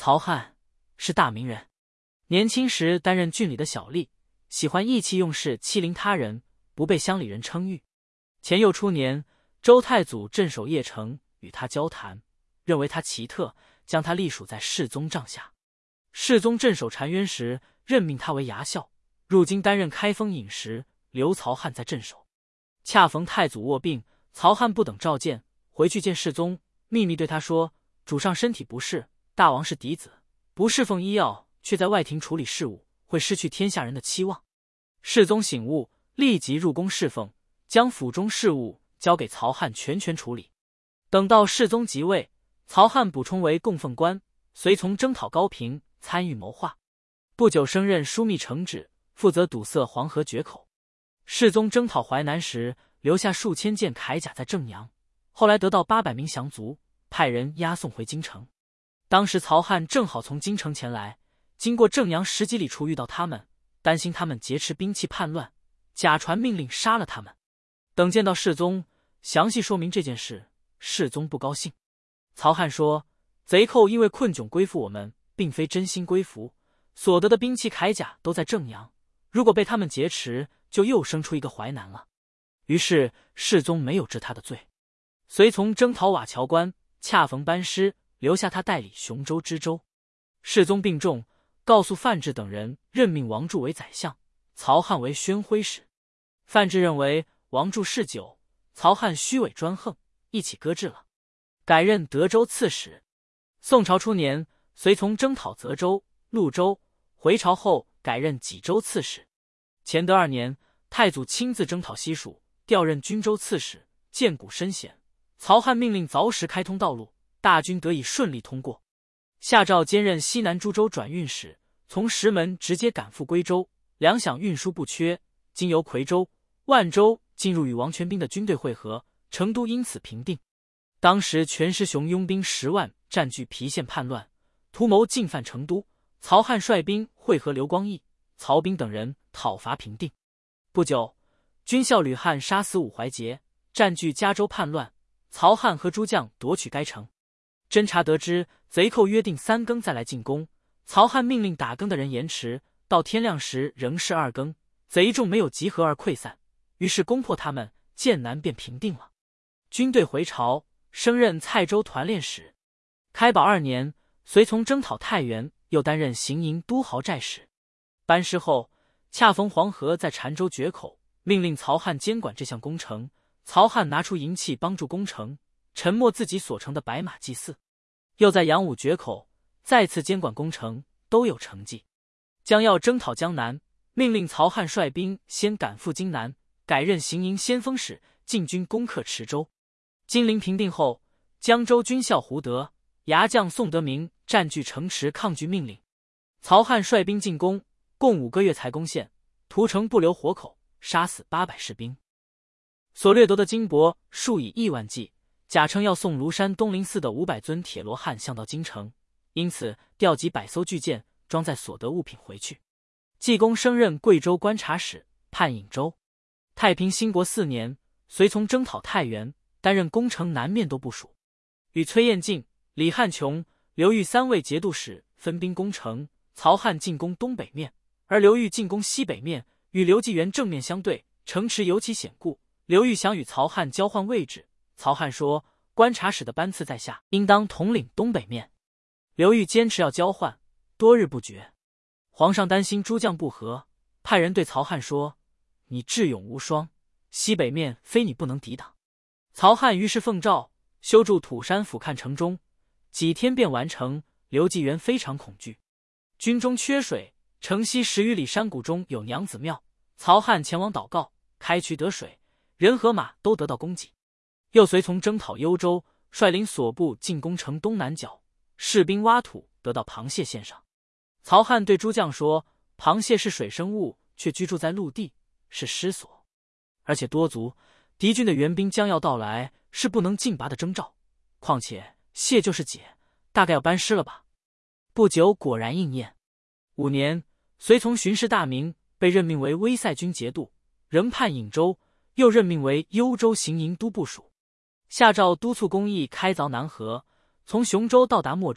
曹翰是大名人，年轻时担任郡里的小吏，喜欢意气用事，欺凌他人，不被乡里人称誉。前幼初年，周太祖镇守邺城，与他交谈，认为他奇特，将他隶属在世宗帐下。世宗镇守澶渊时，任命他为牙校，入京担任开封尹时，留曹翰在镇守。恰逢太祖卧病，曹翰不等召见，回去见世宗，秘密对他说：“主上身体不适，大王是嫡子，不侍奉医药，却在外廷处理事务，会失去天下人的期望。”世宗醒悟，立即入宫侍奉，将府中事务交给曹翰全权处理。等到世宗即位，曹翰补充为供奉官，随从征讨高平，参与谋划。不久升任枢密承旨，负责堵塞黄河决口。世宗征讨淮南时，留下数千件铠甲在正阳，后来得到800名降卒，派人押送回京城。当时曹翰正好从京城前来，经过正阳10几里处遇到他们，担心他们劫持兵器叛乱，假传命令杀了他们。等见到世宗，详细说明这件事，世宗不高兴。曹翰说：“贼寇因为困窘归附我们，并非真心归服，所得的兵器铠甲都在正阳，如果被他们劫持，就又生出一个淮南了。”于是世宗没有治他的罪。随从征讨瓦桥关，恰逢班师，留下他代理雄州、知州。世宗病重，告诉范质等人，任命王柱为宰相，曹翰为宣徽使。范质认为王柱嗜酒，曹翰虚伪专横，一起搁置了，改任德州刺史。宋朝初年，随从征讨泽州、潞州，回朝后改任济州刺史。乾德2年，太祖亲自征讨西蜀，调任均州刺史，见谷深险，曹翰命令凿石开通道路，大军得以顺利通过。下诏兼任西南诸州转运使，从石门直接赶赴归州，粮饷运输不缺，经由夔州、万州进入与王全斌的军队会合，成都因此平定。当时全师雄拥兵10万，占据郫县叛乱，图谋进犯成都。曹翰率兵会合刘光义、曹彬等人，讨伐平定。不久，军校吕汉杀死武怀节，占据嘉州叛乱，曹翰和诸将夺取该城。侦察得知贼寇约定3更再来进攻，曹翰命令打更的人延迟，到天亮时仍是2更，贼众没有集合而溃散，于是攻破他们，剑南便平定了。军队回朝，升任蔡州团练使。开宝2年，随从征讨太原，又担任行营都豪寨使。班师后，恰逢黄河在澶州决口，命令曹翰监管这项工程。曹翰拿出银器帮助工程，沉没自己所成的白马祭祀。又在阳武决口再次监管工程，都有成绩。将要征讨江南，命令曹翰率兵先赶赴荆南，改任行营先锋使，进军攻克池州。金陵平定后，江州军校胡德、牙将宋德明占据城池抗拒命令。曹翰率兵进攻，共5个月才攻陷，屠城不留活口，杀死800士兵。所掠夺的金帛数以亿万计，假称要送庐山东林寺的500尊铁罗汉像到京城，因此调集100艘巨舰，装载所得物品回去。济公升任贵州观察使，判颍州。太平兴国4年，随从征讨太原，担任攻城南面都部署。与崔彦敬、李汉琼、刘裕3位节度使分兵攻城，曹翰进攻东北面，而刘裕进攻西北面，与刘继元正面相对，城池尤其险固。刘裕想与曹翰交换位置，曹翰说观察使的班次在下，应当统领东北面。刘裕坚持要交换，多日不决。皇上担心诸将不和，派人对曹翰说：“你智勇无双，西北面非你不能抵挡。”曹翰于是奉诏修筑土山俯瞰城中，几天便完成。刘继元非常恐惧。军中缺水，城西10余里山谷中有娘子庙，曹翰前往祷告，开渠得水，人和马都得到供给。又随从征讨幽州，率领所部进攻城东南角，士兵挖土得到螃蟹献上。曹翰对诸将说：“螃蟹是水生物，却居住在陆地，是失所，而且多足，敌军的援兵将要到来，是不能进拔的征兆。况且蟹就是解，大概要班师了吧？”不久果然应验。5年，随从巡视大名被任命为威塞军节度，仍判颍州，又任命为幽州行营都部署。下诏督促工役开凿南河，从雄州到达莫州，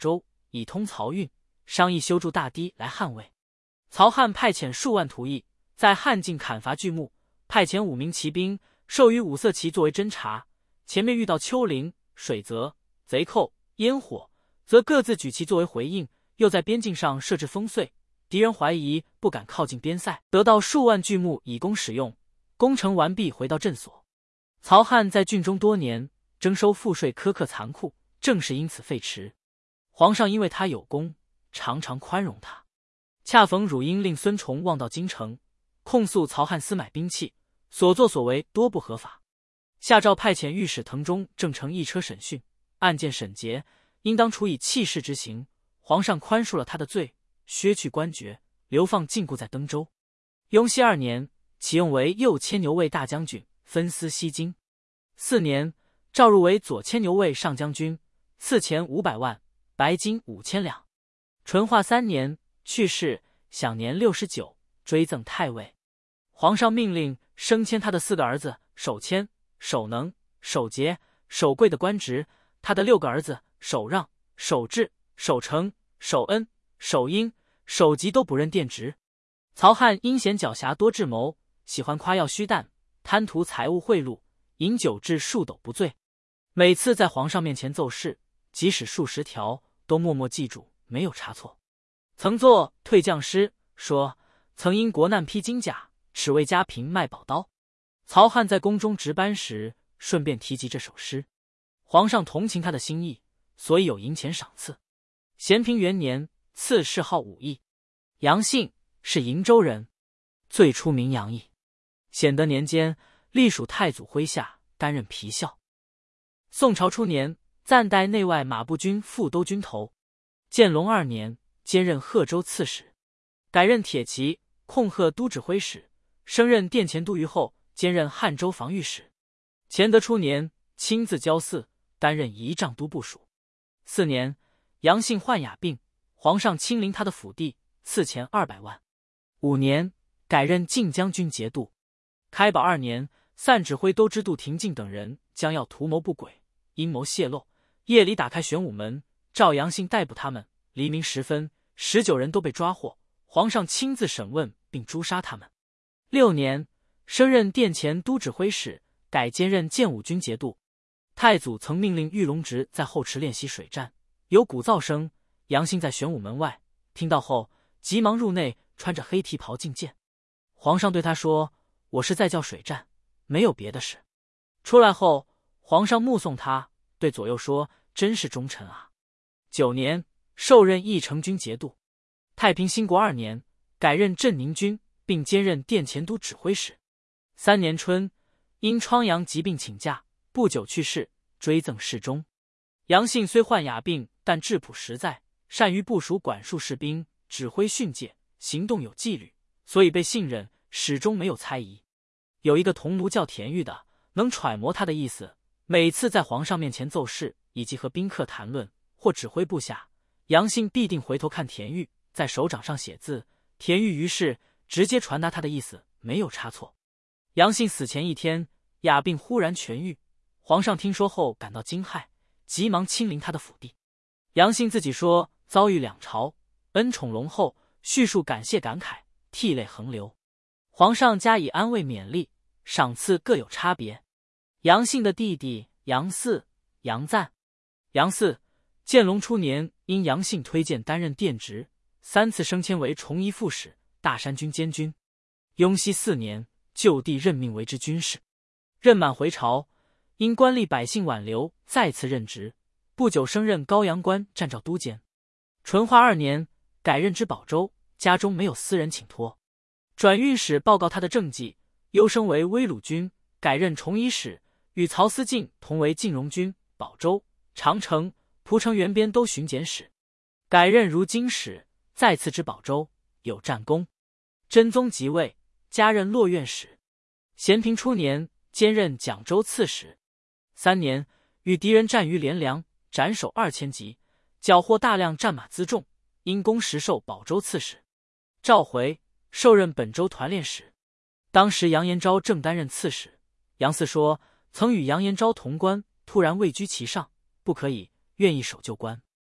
以通漕运，商议修筑大堤来捍卫。曹汉派遣数万徒役，在汉境砍伐巨木，派遣5名骑兵，授予五色旗作为侦察。前面遇到丘陵、水泽、贼寇、烟火，则各自举旗作为回应。又在边境上设置烽燧，敌人怀疑不敢靠近边塞，得到数万巨木以供使用。工程完毕，回到镇所。曹汉在郡中多年，征收赋税苛刻残酷，正是因此废弛。皇上因为他有功，常常宽容他。恰逢汝阴令孙崇望到京城，控诉曹汉私买兵器，所作所为多不合法。下诏派遣御史滕中正乘一车审讯，案件审结，应当处以弃市之刑。皇上宽恕了他的罪，削去官爵，流放禁锢在登州。雍熙2年，启用为右牵牛卫大将军，分司西京。4年，召入为左牵牛卫上将军，赐钱500万，白金5000两。淳化3年去世，享年69，追赠太尉。皇上命令升迁他的4个儿子守谦、守能、守节、守贵的官职，他的6个儿子守让、守智、守诚、守恩、守英、守吉都补任殿职。曹汉阴险狡黠，多智谋，喜欢夸耀虚诞，贪图财物贿赂，饮酒至数斗不醉。每次在皇上面前奏事，即使数10条，都默默记住，没有差错。曾作退将诗，说曾因国难披金甲，只为家贫卖宝刀。曹汉在宫中值班时，顺便提及这首诗。皇上同情他的心意，所以有银钱赏赐。咸平元年，赐谥号武义。杨信是瀛州人，最出名杨毅。显德年间，隶属太祖麾下，担任皮校。宋朝初年，暂代内外马步军副都军头。建隆2年，兼任贺州刺史，改任铁骑控贺都指挥使，升任殿前都虞后，兼任汉州防御使。乾德初年，亲自交祀，担任仪仗都部署。4年，杨信患哑病，皇上亲临他的府邸，赐钱200万。5年，改任晋将军节度。开宝2年，散指挥都知度廷敬等人将要图谋不轨，阴谋泄露，夜里打开玄武门，召杨信逮捕他们。黎明时分，19人都被抓获，皇上亲自审问并诛杀他们。6年，升任殿前都指挥使，改兼任建武军节度。太祖曾命令玉龙直在后池练习水战，有鼓噪声，杨信在玄武门外听到后，急忙入内，穿着黑蹄袍觐见。皇上对他说：“我是在教水战，没有别的事。”出来后，皇上目送他，对左右说：“真是忠臣啊。”9年，授任义成军节度。太平兴国2年，改任镇宁军，并兼任殿前都指挥使。3年春，因疮疡疾病请假，不久去世，追赠侍中。杨信虽患哑病，但质朴实在，善于部署管束士兵，指挥训诫，行动有纪律，所以被信任，始终没有猜疑。有一个童奴叫田玉的，能揣摩他的意思，每次在皇上面前奏事，以及和宾客谈论或指挥部下，杨信必定回头看田玉，在手掌上写字，田玉于是直接传达他的意思，没有差错。杨信死前1天，哑病忽然痊愈，皇上听说后感到惊骇，急忙亲临他的府邸。杨信自己说遭遇两朝，恩宠隆厚，叙述感谢感慨，涕泪横流。皇上加以安慰勉励，赏赐各有差别。杨信的弟弟杨嗣、杨赞。杨嗣，建隆初年因杨信推荐担任殿职，3次升迁为崇仪副使、大山军监军。雍熙4年，就地任命为之军事。任满回朝，因官吏百姓挽留，再次任职，不久升任高阳关站照都监。淳化2年，改任知保州，家中没有私人请托。转运使报告他的政绩，优升为威鲁军，改任崇仪使，与曹思敬同为晋荣军、保州、长城、蒲城原边都巡检使。改任如京使，再次知保州，有战功。真宗即位，加任洛院使。咸平初年，兼任讲州刺史。3年，与敌人战于连梁，斩首2000级，缴获大量战马辎重，因功实授保州刺史。召回，授任本州团练使。当时杨延昭正担任刺史，杨嗣说曾与杨延昭同官，突然位居其上，不可以，愿意守旧官。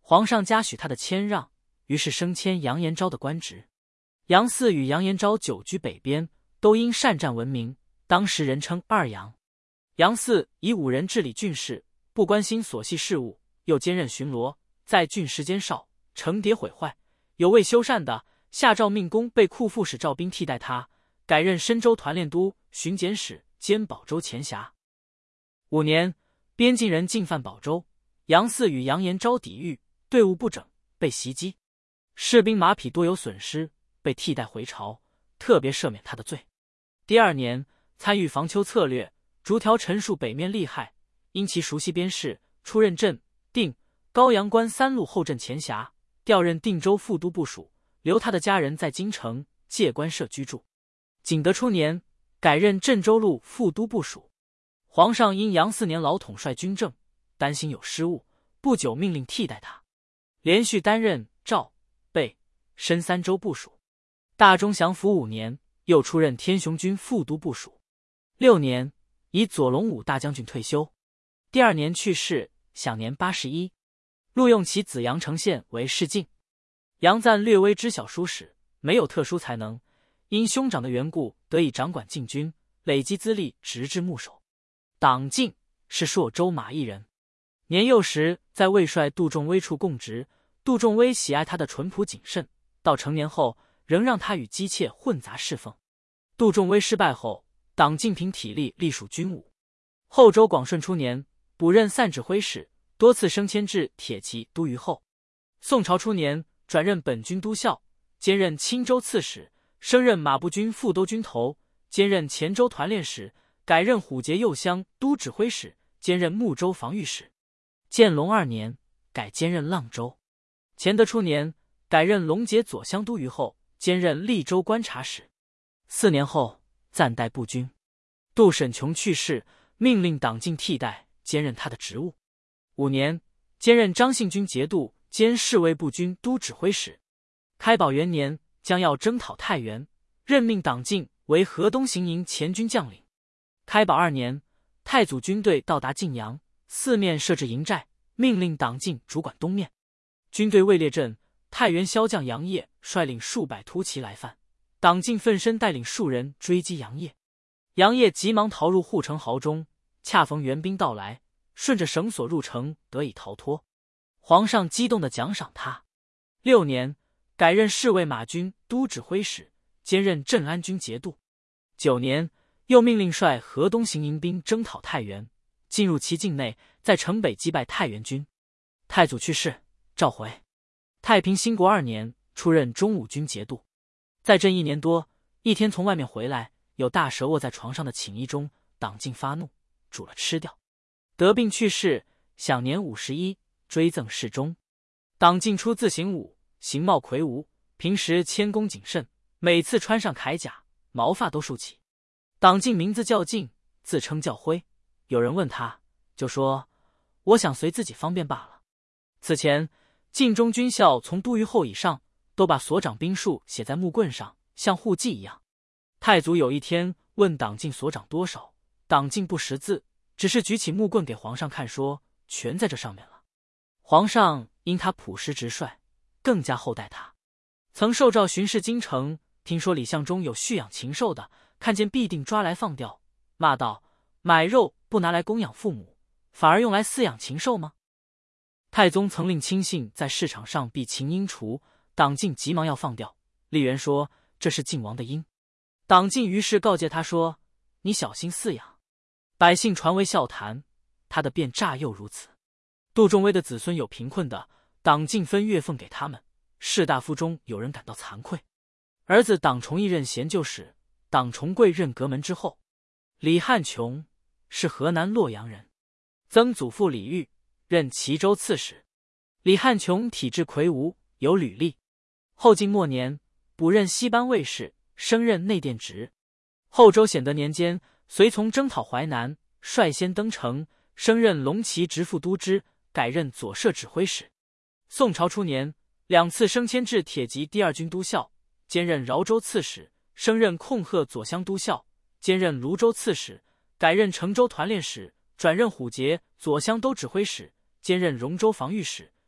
皇上嘉许他的谦让，于是升迁杨延昭的官职。杨嗣与杨延昭久居北边，都因善战闻名，当时人称二杨。杨嗣以武人治理郡事，不关心所系事务，又兼任巡逻，在郡时间少，成迭毁坏，有未修缮的，下诏命工被库副使赵兵替代他，改任深州团练都、巡检使，兼保州前辖。5年，边境人进犯保州，杨嗣与杨延昭抵御，队伍不整，被袭击，士兵马匹多有损失，被替代回朝，特别赦免他的罪。第2年，参与防丘策略，逐条陈述北面利害，因其熟悉边事，出任镇、定、高阳关3路后镇前辖，调任定州副都部署，留他的家人在京城借官舍居住。景德初年，改任镇州路副都部署。皇上因杨4年老统帅军政，担心有失误，不久命令替代他，连续担任赵、备、深3州部署。大中祥符5年，又出任天雄军副都部署。6年，以左龙武大将军退休。第2年去世，享年81。录用其子杨承宪为侍进。杨赞略微知晓书史，没有特殊才能，因兄长的缘故，得以掌管禁军，累积资历，直至牧首。党进是朔州马邑人，年幼时在魏帅杜仲威处供职，杜仲威喜爱他的淳朴谨慎，到成年后仍让他与姬妾混杂侍奉。杜仲威失败后，党进凭体力隶属军务。后周广顺初年，补任散指挥使，多次升迁至铁骑都虞候。宋朝初年，转任本军都校，兼任青州刺史，升任马步军副都军头，兼任黔州团练使，改任虎节右乡都指挥使，兼任睦州防御使。建隆2年，改兼任阆州。乾德初年，改任龙节左乡都虞候，兼任利州观察使。4年后，暂代步军。杜审琼去世，命令党进替代，兼任他的职务。5年，兼任张信军节度兼侍卫步军都指挥使。开宝元年，将要征讨太原，任命党进为河东行营前军将领。开宝2年，太祖军队到达晋阳，四面设置营寨，命令党进主管东面。军队未列阵，太原骁将杨业率领数百突骑来犯，党进奋身带领数人追击杨业。杨业急忙逃入护城壕中，恰逢援兵到来，顺着绳索入城，得以逃脱。皇上激动地奖赏他。6年，改任侍卫马军都指挥使，兼任镇安军节度。9年，又命令率河东行营兵征讨太原，进入其境内，在城北击败太原军。太祖去世，召回。太平兴国2年，出任中武军节度。在镇1年多，一天从外面回来，有大蛇卧在床上的寝衣中，党进发怒，煮了吃掉。得病去世，享年51，追赠侍中。党进出自行武，形貌魁梧，平时谦恭谨慎，每次穿上铠甲，毛发都竖起。党进名字叫进，自称叫辉。有人问他，就说：“我想随自己方便罢了。”此前，晋中军校从都虞候以上，都把所长兵数写在木棍上，像户籍一样。太祖有一天问党进所长多少，党进不识字，只是举起木棍给皇上看，说：“全在这上面了。”皇上因他朴实直率，更加厚待他。曾受诏巡视京城，听说李相中有蓄养禽兽的，看见必定抓来放掉，骂道：“买肉不拿来供养父母，反而用来饲养禽兽吗？”太宗曾令亲信在市场上避禽鹰雏，党进急忙要放掉，吏员说这是晋王的鹰。党进于是告诫他说：“你小心饲养。”百姓传为笑谈，他的便诈又如此。杜仲威的子孙有贫困的，党进分月俸给他们，士大夫中有人感到惭愧。儿子党崇义任衔旧使，党重贵任阁门之后。李汉琼是河南洛阳人，曾祖父李煜任齐州刺史。李汉琼体质魁梧，有履历。后晋末年，补任西班卫士，升任内殿职。后周显德年间，随从征讨淮南，率先登城，升任龙骑直副都知，改任左摄指挥使。宋朝初年，2次升迁至铁骑第2军都校，兼任饶州刺史，升任控鹤左乡都校，兼任泸州刺史，改任成州团练使，转任虎节左乡都指挥使，兼任荣州防御使，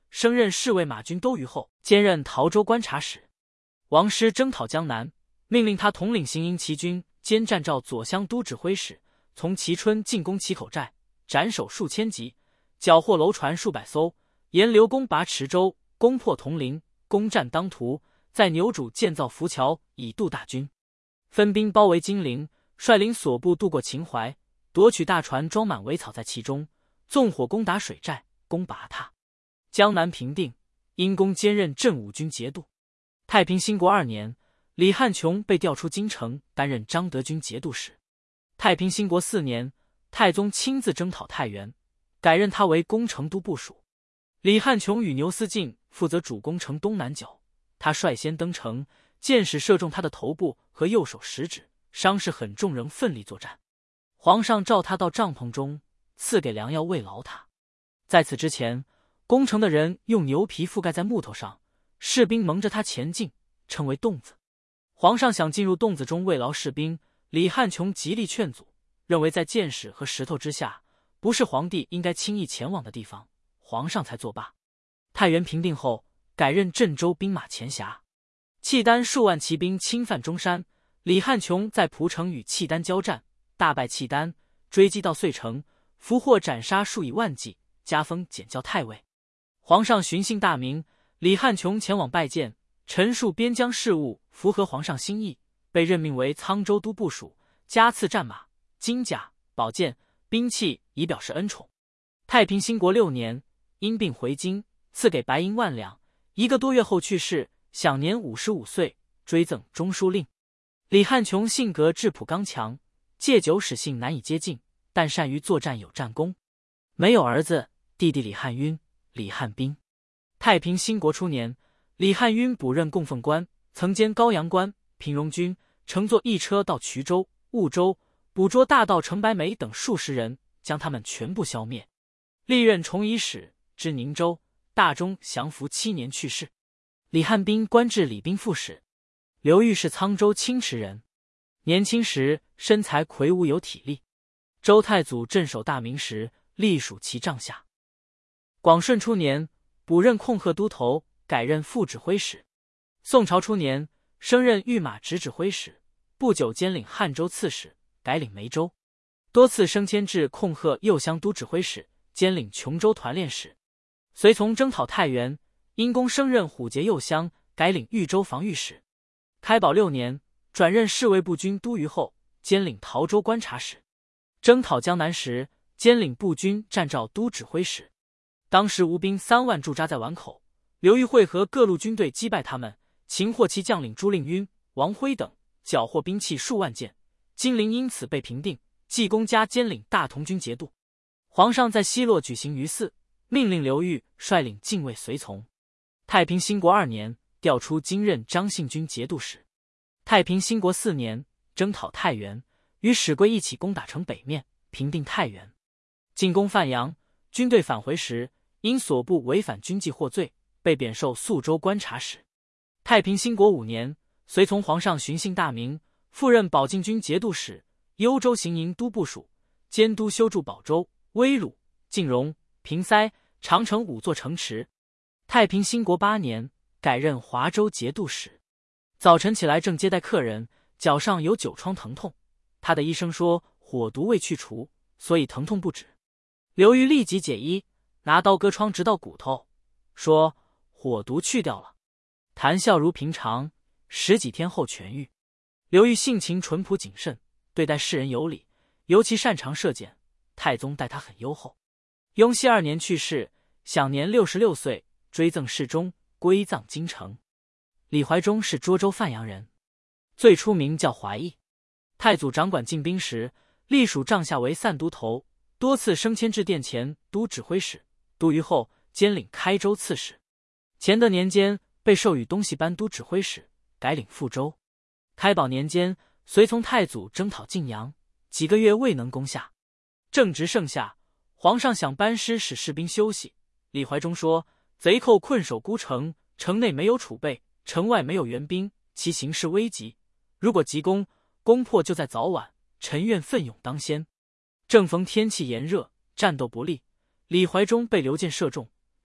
升任侍卫马军都虞候，兼任陶州观察使。王师征讨江南，命令他统领行营骑军兼战赵左乡都指挥使，从蕲春进攻祁口寨，斩首数千级，缴获楼船数百艘，沿刘公拔池州，攻破铜陵，攻占当涂，在牛渚建造浮桥，以渡大军。分兵包围金陵，率领所部渡过秦淮，夺取大船装满苇草在其中，纵火攻打水寨，攻拔他。江南平定，因公兼任镇武军节度。太平兴国2年，李汉琼被调出京城，担任张德军节度使。太平兴国4年，太宗亲自征讨太原，改任他为攻城都部署。李汉琼与牛思进负责主攻城东南角，他率先登城，箭矢射中他的头部和右手食指，伤势很重，仍奋力作战。皇上召他到帐篷中，赐给良药慰劳他。在此之前，攻城的人用牛皮覆盖在木头上，士兵蒙着他前进，称为洞子。皇上想进入洞子中慰劳士兵，李汉琼极力劝阻，认为在箭矢和石头之下，不是皇帝应该轻易前往的地方，皇上才作罢。太原平定后，改任镇州兵马前辖。契丹数万骑兵侵犯中山，李汉琼在蒲城与契丹交战，大败契丹，追击到遂城，俘获斩杀数以万计，加封检校太尉。皇上巡幸大明，李汉琼前往拜见，陈述边疆事务，符合皇上心意，被任命为沧州都部署，加赐战马、金甲、宝剑、兵器，以表示恩宠。太平兴国6年，因病回京，赐给白银1万两，1个多月后去世，享年55岁，追赠中书令。李汉琼性格质朴刚强，戒酒使性难以接近，但善于作战，有战功。没有儿子，弟弟李汉晕、李汉斌。太平兴国初年，李汉晕补任供奉官，曾兼高阳关、平戎军，乘坐一车到衢州、婺州，捕捉大盗程白眉等数十人，将他们全部消灭。历任崇仪使，至宁州、大中降服7年去世。李汉斌官至礼兵副使。刘裕是沧州青池人，年轻时身材魁梧有体力。周太祖镇守大明时，隶属其帐下。广顺初年，补任控贺都头，改任副指挥使。宋朝初年，升任御马直指挥使，不久兼领汉州刺史，改领梅州，多次升迁至控贺右乡都指挥使，兼领琼州团练使。随从征讨太原，因公升任虎节右乡，改领豫州防御使。开宝6年，转任侍卫部军都虞候，兼领陶州观察使。征讨江南时，兼领步军战赵都指挥使。当时吴兵3万驻扎在宛口，刘裕会合各路军队击败他们，擒获其将领朱令晕、王辉等，缴获兵器数万件，金陵因此被平定。济公家兼领大同军节度。皇上在西洛举行于祀，命令刘裕率领禁卫随从。太平兴国2年，调出京任张信军节度使。太平兴国4年，征讨太原，与史圭一起攻打城北面，平定太原。进攻范阳，军队返回时，因所部违反军纪获罪，被贬授肃州观察使。太平兴国5年，随从皇上巡幸大明，复任保靖军节度使、幽州行营都部署，监督修筑保州、威鲁、晋荣、平塞、长城5座城池。太平兴国8年，改任华州节度使。早晨起来正接待客人，脚上有9疮疼痛，他的医生说火毒未去除，所以疼痛不止。刘裕立即解医，拿刀割疮直到骨头，说火毒去掉了，谈笑如平常，10几天后痊愈。刘裕性情淳朴谨慎，对待世人有礼，尤其擅长射箭，太宗待他很优厚。雍熙2年去世，享年66岁，追赠侍中，归葬京城。李怀忠是涿州范阳人，最初名叫怀义。太祖掌管禁兵时，隶属帐下为散都头，多次升迁至殿前都指挥使、都虞候，兼领开州刺史。乾德年间被授予东西班都指挥使，改领富州。开宝年间，随从太祖征讨晋阳，几个月未能攻下。正值盛夏，皇上想班师使士兵休息。李怀忠说：“贼寇困守孤城，城内没有储备，城外没有援兵，其形势危急。如果急攻，攻破就在早晚，臣愿奋勇当先。”正逢天气炎热，战斗不利，李怀忠被刘建射中，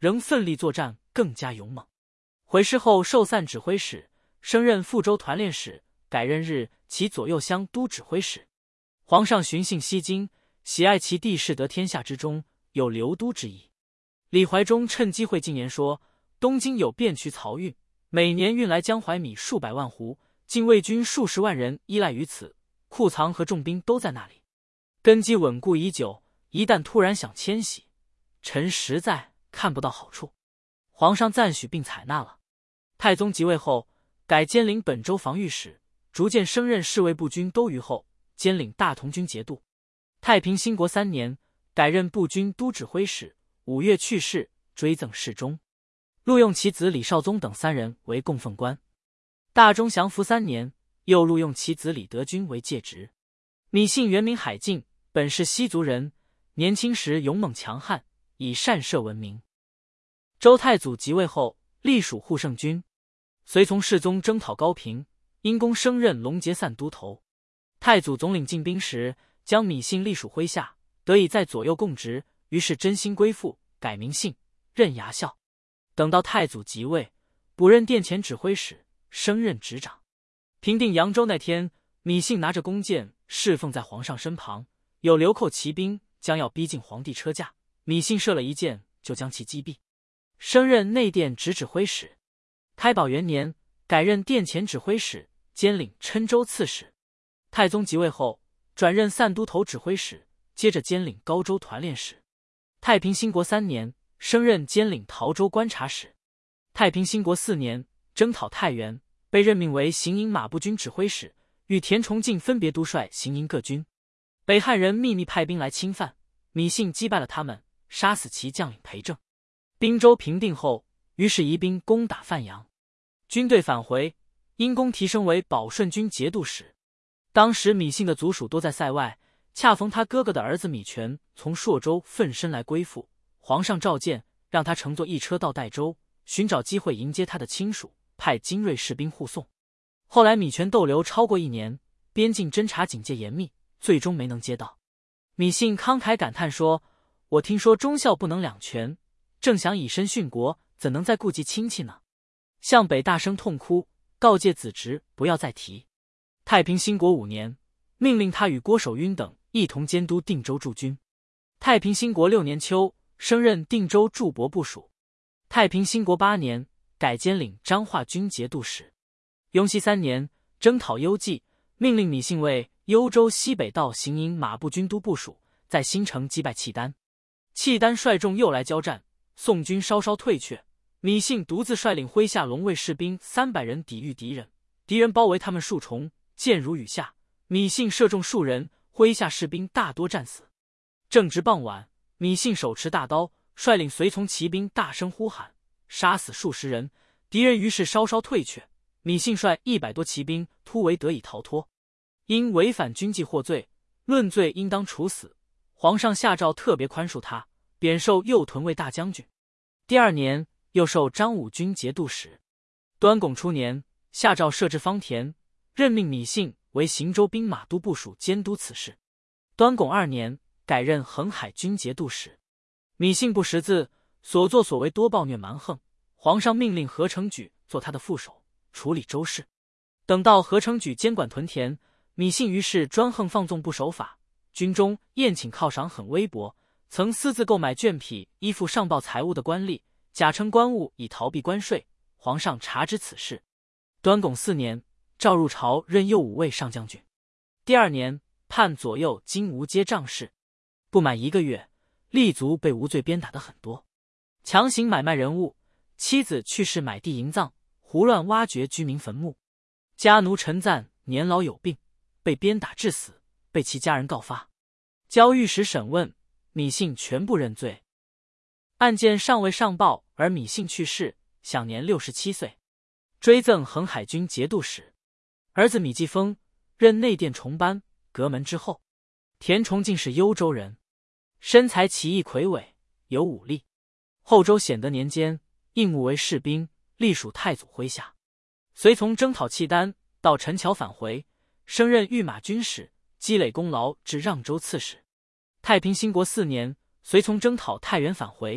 仍奋力作战，更加勇猛。回师后授散指挥使，升任富州团练使，改任日其左右乡都指挥使。皇上巡幸西京，喜爱其地势得天下之中，有留都之意。李怀忠趁机会进言说，东京有汴渠漕运，每年运来江淮米数百万斛，禁卫军数十万人依赖于此，库藏和重兵都在那里，根基稳固已久，一旦突然想迁徙，臣实在看不到好处。皇上赞许并采纳了。太宗即位后，改兼领本州防御使，逐渐升任侍卫步军都虞候，兼领大同军节度。太平兴国3年，改任步军都指挥使，5月去世，追赠侍中。录用其子李绍宗等3人为供奉官。大中祥符3年，又录用其子李德均为介职。芈信原名海静，本是西族人，年轻时勇猛强悍，以善射闻名。周太祖即位后，隶属护圣军，随从世宗征讨高平，因功升任龙节散都头。太祖总领进兵时，将芈信隶属麾下，得以在左右共职，于是真心归附，改名信，任牙校。等到太祖即位，补任殿前指挥使，升任执掌。平定扬州那天，芈信拿着弓箭侍奉在皇上身旁，有流寇骑兵将要逼近皇帝车驾，芈信射了一箭，就将其击毙，升任内殿直指挥使。开宝元年，改任殿前指挥使，兼领郴州刺史。太宗即位后，转任散都头指挥使，接着兼领高州团练使。太平兴国3年，升任兼领陶州观察使。太平兴国4年，征讨太原，被任命为行营马步军指挥使，与田崇敬分别督率行营各军。北汉人秘密派兵来侵犯，芈信击败了他们，杀死其将领裴正。滨州平定后，于是移兵攻打范阳，军队返回，因功提升为保顺军节度使。当时芈信的族属多在塞外，恰逢他哥哥的儿子芈权从朔州奋身来归附，皇上召见，让他乘坐一车到代州，寻找机会迎接他的亲属，派精锐士兵护送。后来芈权逗留超过1年，边境侦察警戒严密，最终没能接到。芈信慷慨感叹说，我听说忠孝不能两全，正想以身殉国，怎能再顾及亲戚呢？向北大声痛哭，告诫子侄不要再提。太平兴国5年，命令他与郭守晕等一同监督定州驻军。太平兴国6年秋，升任定州驻博部属。太平兴国8年，改兼领彰化军节度使。雍熙3年，征讨幽蓟，命令芈信为幽州西北道行营马步军都部署，在新城击败契丹。契丹率众又来交战，宋军稍稍退却，芈信独自率领麾下龙卫士兵300人抵御敌人，敌人包围他们数重，箭如雨下，芈信射中数人，麾下士兵大多战死。正值傍晚，芈信手持大刀，率领随从骑兵大声呼喊，杀死数十人，敌人于是稍稍退却，芈信率100多骑兵突围得以逃脱。因违反军纪获罪，论罪应当处死，皇上下诏特别宽恕他，贬授右屯卫大将军。第2年，又授张武军节度使。端拱初年，下诏设置方田，任命芈信为行州兵马都部署，监督此事。端拱2年，改任恒海军节度使。芈信不识字，所作所为多暴虐蛮横，皇上命令何成举做他的副手，处理州事。等到何成举监管屯田，芈信于是专横放纵不守法，军中宴请犒赏很微薄，曾私自购买绢匹依附上报财物的官吏，假称官务以逃避关税。皇上察知此事。端拱4年，召入朝任右武卫上将军。第2年，判左右经吴皆仗事。不满1个月，吏卒被无罪鞭打的很多，强行买卖人物，妻子去世买地营葬，胡乱挖掘居民坟墓。家奴陈赞年老有病，被鞭打致死，被其家人告发。交御史审问，芈信全部认罪。案件尚未上报，而芈信去世，享年67岁，追赠恒海军节度使。儿子芈继丰任内殿重班，阁门之后。田崇敬是幽州人，身材奇异魁伟，有武力。后周显德年间，应募为士兵，隶属太祖麾下。随从征讨契丹，到陈桥返回，升任御马军使，积累功劳至让州刺史。太平兴国4年，随从征讨太原返回，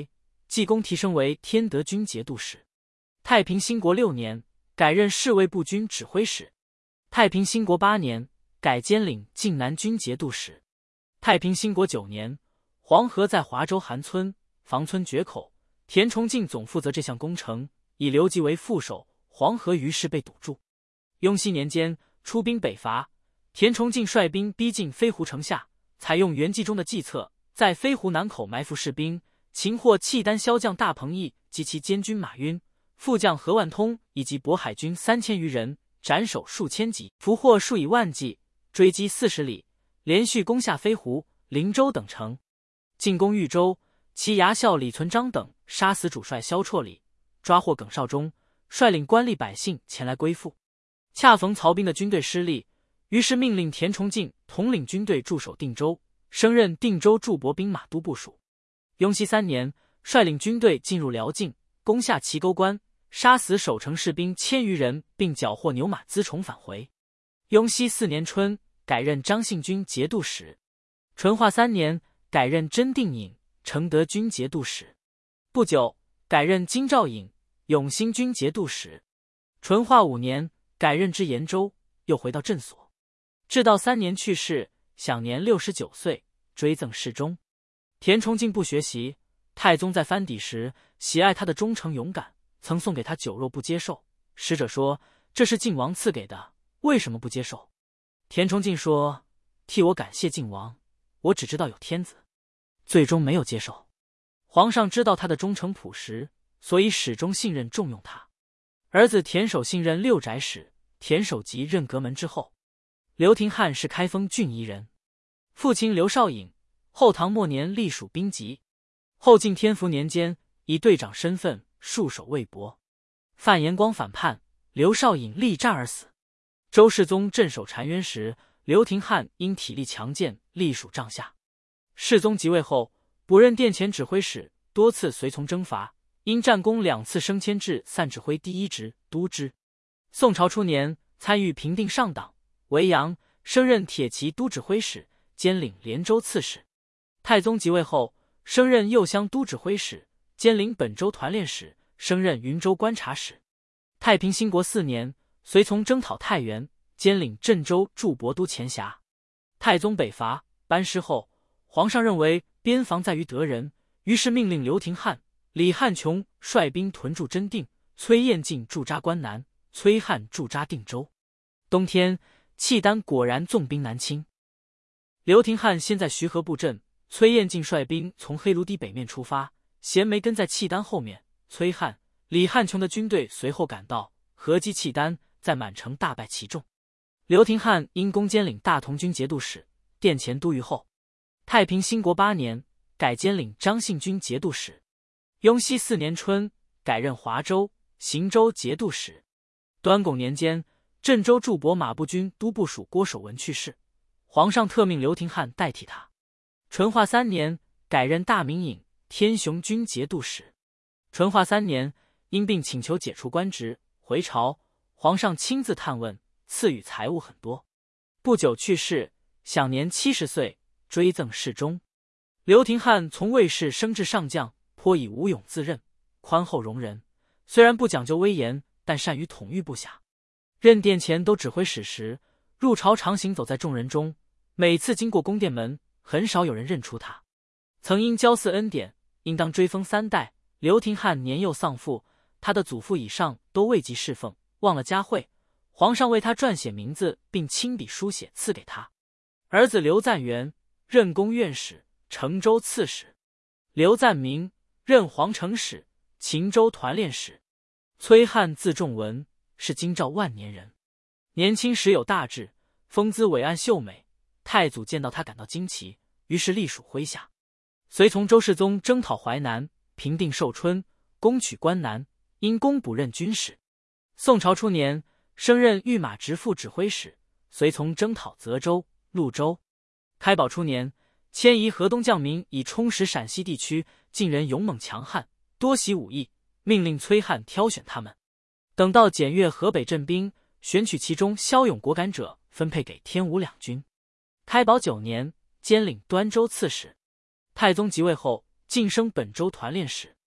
济公提升为天德军节度使。太平兴国6年，改任侍卫步军指挥使。太平兴国8年，改兼领晋南军节度使。太平兴国9年，黄河在华州韩村、房村决口，田崇敬总负责这项工程，以刘吉为副手，黄河于是被堵住。雍熙年间，出兵北伐，田崇敬率兵逼近飞狐城下，采用袁纪中的计策，在飞狐南口埋伏士兵，擒获契丹骁将大彭义及其监军马晕、副将何万通以及渤海军3000余人，斩首数千级，俘获数以万计，追击40里，连续攻下飞狐、灵州等城。进攻豫州，其牙校李存璋等杀死主帅萧绰里，抓获耿绍忠，率领官吏百姓前来归附。恰逢曹彬的军队失利，于是命令田崇敬统领军队驻守定州，升任定州驻泊兵马都部署。雍熙3年，率领军队进入辽境，攻下齐沟关，杀死守城士兵1000余人，并缴获牛马辎重返回。雍熙4年春，改任张信军节度使。淳化3年，改任真定尹、承德军节度使。不久，改任京兆尹、永兴军节度使。淳化5年，改任知延州，又回到镇所。至道3年去世，享年69岁，追赠侍中。田崇敬不学习，太宗在藩邸时喜爱他的忠诚勇敢，曾送给他酒肉不接受。使者说这是晋王赐给的，为什么不接受？田崇敬说，替我感谢晋王，我只知道有天子，最终没有接受。皇上知道他的忠诚朴实，所以始终信任重用他。儿子田守信任六宅使，田守吉任阁门之后。刘廷翰是开封郡夷人，父亲刘少颖，后唐末年隶属兵籍，后晋天福年间以队长身份戍守魏博。范延光反叛，刘少颖力战而死。周世宗镇守澶渊时，刘廷翰因体力强健，隶属帐下。世宗即位后，补任殿前指挥使，多次随从征伐，因战功2次升迁至散指挥第1职都知。宋朝初年，参与平定上党，为阳，升任铁骑都指挥使，兼领连州刺史。太宗即位后，升任右乡都指挥使，兼领本州团练使，升任云州观察使。太平兴国4年，随从征讨太原，兼领镇州驻博都前辖。太宗北伐，班师后，皇上认为边防在于德人，于是命令刘廷翰、李汉琼率兵屯驻真定，崔彦进驻扎关南，崔翰驻扎定州。冬天，契丹果然纵兵南侵。刘廷翰先在徐河布阵，崔彦进率兵从黑芦堤北面出发，衔枚跟在契丹后面。崔翰、李汉琼的军队随后赶到，合击契丹，在满城大败其众。刘廷翰因功兼领大同军节度使，殿前都虞候。太平兴国8年，改兼领张信军节度使。雍熙4年春，改任华州、邢州节度使。端拱年间，镇州驻泊马步军都部署郭守文去世，皇上特命刘廷翰代替他。淳化3年，改任大名尹、天雄军节度使。淳化3年，因病请求解除官职，回朝，皇上亲自探问，赐予财物很多。不久去世，享年70岁，追赠侍中。刘廷翰从卫士升至上将，颇以武勇自任，宽厚容人，虽然不讲究威严，但善于统御部下。任殿前都指挥使时，入朝常行走在众人中，每次经过宫殿门，很少有人认出他。曾因交祀恩典，应当追封3代。刘廷翰年幼丧父，他的祖父以上都未及侍奉，忘了家讳，皇上为他撰写名字，并亲笔书写赐给他。儿子刘赞元任宫院使、成州刺史。刘赞明任皇城使、秦州团练使。崔翰字仲文，是京兆万年人。年轻时有大志，风姿伟岸秀美，太祖见到他感到惊奇，于是隶属麾下。随从周世宗征讨淮南，平定寿春，攻取关南，因功补任军使。宋朝初年，升任御马直副指挥使，随从征讨泽州、潞州。开宝初年，迁移河东将民以充实陕西地区，晋人勇猛强悍，多习武艺，命令崔翰挑选他们。等到检阅河北镇兵，选取其中骁勇果敢者，分配给天武两军。开宝9年，兼领端州刺史。太宗即位后，晋升本州团练使。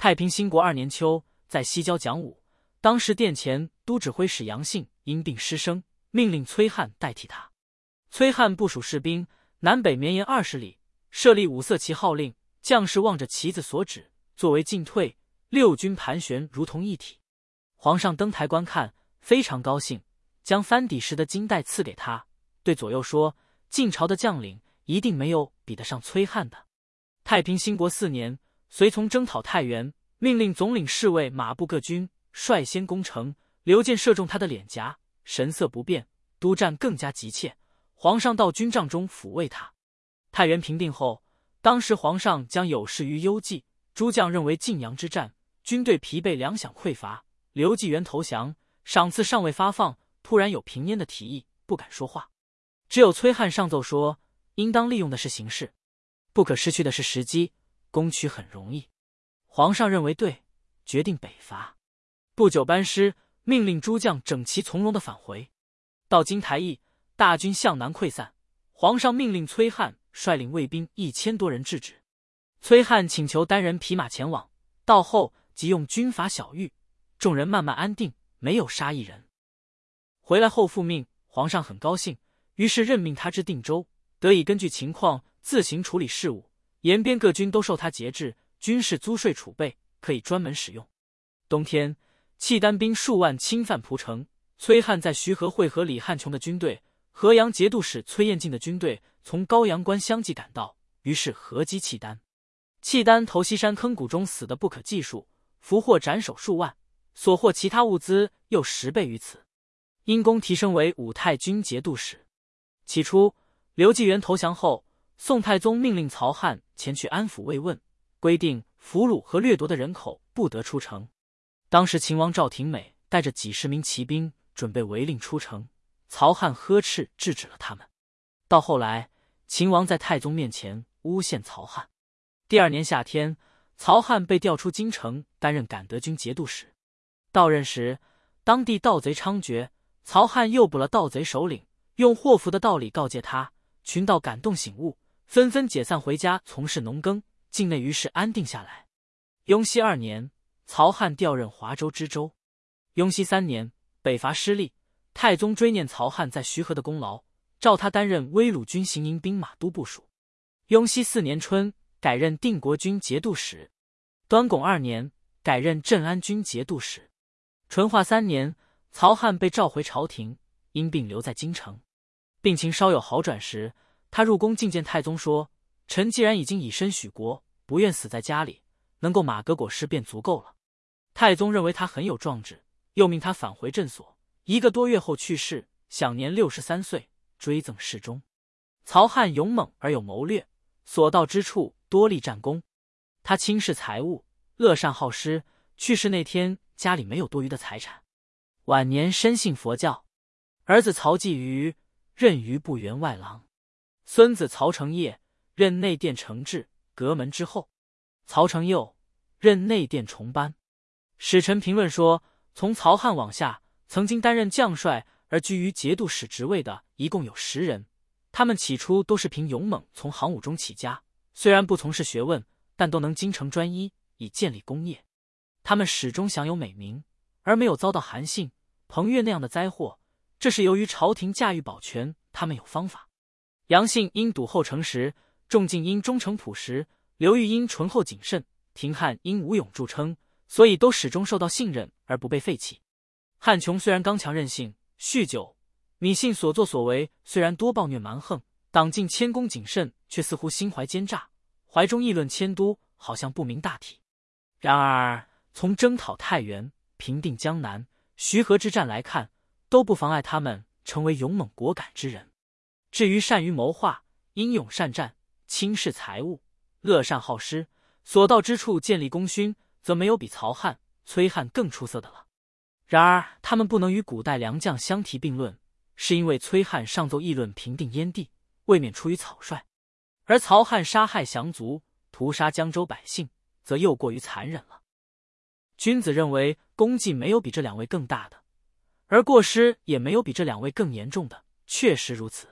太平兴国2年秋，在西郊讲武，当时殿前都指挥使杨信因病失声，命令崔汉代替他。崔汉部署士兵，南北绵延20里，设立5色旗号令，将士望着旗子所指，作为进退，六军盘旋如同一体。皇上登台观看，非常高兴，将藩邸时的金带赐给他，对左右说：晋朝的将领一定没有比得上崔汉的。太平兴国4年，随从征讨太原，命令总领侍卫马步各军率先攻城，刘箭射中他的脸颊，神色不变，督战更加急切。皇上到军帐中抚慰他。太原平定后，当时皇上将有事于幽蓟，诸将认为晋阳之战，军队疲惫，粮饷匮乏，刘继元投降，赏赐尚未发放，突然有平焉的提议，不敢说话。只有崔汉上奏说，应当利用的是形势，不可失去的是时机，攻取很容易。皇上认为对，决定北伐。不久班师，命令诸将整齐从容地返回。到金台驿，大军向南溃散，皇上命令崔汉率领卫兵1000多人制止。崔汉请求单人匹马前往，到后即用军法小谕，众人慢慢安定，没有杀一人。回来后复命，皇上很高兴，于是任命他至定州，得以根据情况自行处理事务。沿边各军都受他节制，军事租税储备可以专门使用。冬天，契丹兵数万侵犯蒲城，崔汉在徐河会合李汉琼的军队，河阳节度使崔彦进的军队从高阳关相继赶到，于是合击契丹。契丹投西山坑谷中死的不可计数，俘获斩首数万，所获其他物资又10倍于此。因功提升为武太军节度使。起初，刘继元投降后，宋太宗命令曹汉前去安抚慰问，规定俘虏和掠夺的人口不得出城。当时秦王赵廷美带着几十名骑兵准备违令出城，曹汉呵斥制止了他们。到后来，秦王在太宗面前诬陷曹汉。第2年夏天，曹汉被调出京城，担任感德军节度使。到任时，当地盗贼猖獗，曹汉诱捕了盗贼首领，用祸福的道理告诫他，群盗感动醒悟，纷纷解散回家从事农耕，境内于是安定下来。雍熙2年，曹汉调任华州知州。雍熙3年，北伐失利，太宗追念曹汉在徐河的功劳，召他担任威鲁军行营兵马都部署。雍熙4年春，改任定国军节度使。端拱2年，改任镇安军节度使。淳化3年，曹汉被召回朝廷，因病留在京城。病情稍有好转时，他入宫觐见太宗说：臣既然已经以身许国，不愿死在家里，能够马革裹尸便足够了。太宗认为他很有壮志，又命他返回镇所。1个多月后去世，享年63岁，追赠侍中。曹汉勇猛而有谋略，所到之处多立战功。他轻视财物，乐善好施，去世那天家里没有多余的财产。晚年深信佛教。儿子曹季瑜任余部员外郎，孙子曹承业任内殿承制，阁门之后。曹承佑任内殿重班。史臣评论说，从曹汉往下，曾经担任将帅而居于节度使职位的一共有10人，他们起初都是凭勇猛从行伍中起家，虽然不从事学问，但都能精诚专一，以建立功业。他们始终享有美名，而没有遭到韩信、彭越那样的灾祸，这是由于朝廷驾驭保全，他们有方法。杨信因笃厚诚实，仲敬因忠诚朴实，刘裕因醇厚谨慎，廷翰因武勇著称，所以都始终受到信任而不被废弃。汉琼虽然刚强任性、酗酒，米信所作所为虽然多暴虐蛮横，党禁谦恭谨慎，却似乎心怀奸诈，怀中议论迁都，好像不明大体。然而从征讨太原、平定江南、徐河之战来看，都不妨碍他们成为勇猛果敢之人。至于善于谋划、英勇善战、轻视财物、乐善好施，所到之处建立功勋，则没有比曹汉、崔汉更出色的了。然而他们不能与古代良将相提并论，是因为崔汉上奏议论平定燕地，未免出于草率；而曹汉杀害降卒、屠杀江州百姓，则又过于残忍了。君子认为功绩没有比这2位更大的，而过失也没有比这2位更严重的，确实如此。